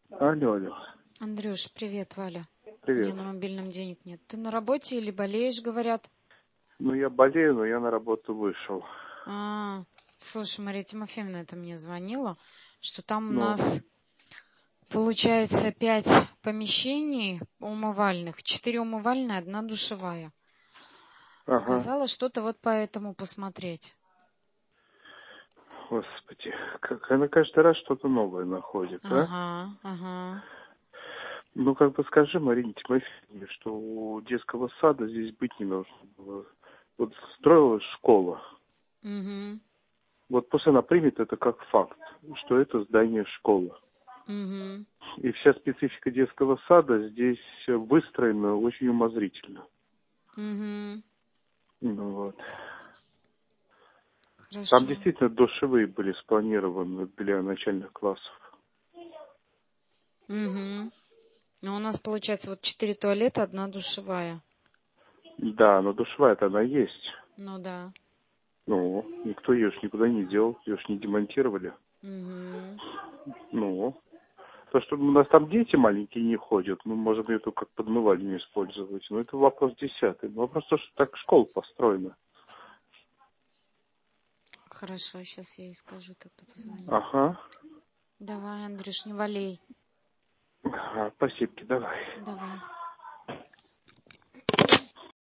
Алло, алло. Андрюш, привет, Валя. У меня Привет. на мобильном денег нет. Ты на работе или болеешь, говорят? Ну, я болею, но я на работу вышел. Слушай, Мария Тимофеевна это мне звонила, что там у Ну, нас получается 5 помещений умывальных, 4 умывальные, 1 душевая. ага. Сказала что-то вот по этому посмотреть. Господи, как она каждый раз что-то новое находит, а? Ага. Ну, как бы скажи Марине Тимофеевне, что у детского сада здесь быть не должно было. Вот строилась школа. Угу. Вот пусть она примет это как факт, что это здание школы. Угу. И вся специфика детского сада здесь выстроена очень умозрительно. Угу. Ну вот. Там Хорошо. действительно душевые были спланированы для начальных классов. Угу. Ну, у нас получается вот 4 туалета, 1 душевая. Да, но душевая-то она есть. Ну да. Ну, никто ее ж никуда не делал, ее ж не демонтировали. Угу. Ну, то, что у нас там дети маленькие не ходят, мы можем ее только как подмывальню использовать. Но это вопрос 10. Вопрос то, что так школа построена. Хорошо, сейчас я ей скажу, тогда позвоню. Ага. Давай, Андрюш, не болей. Ага, спасибо, давай. Давай.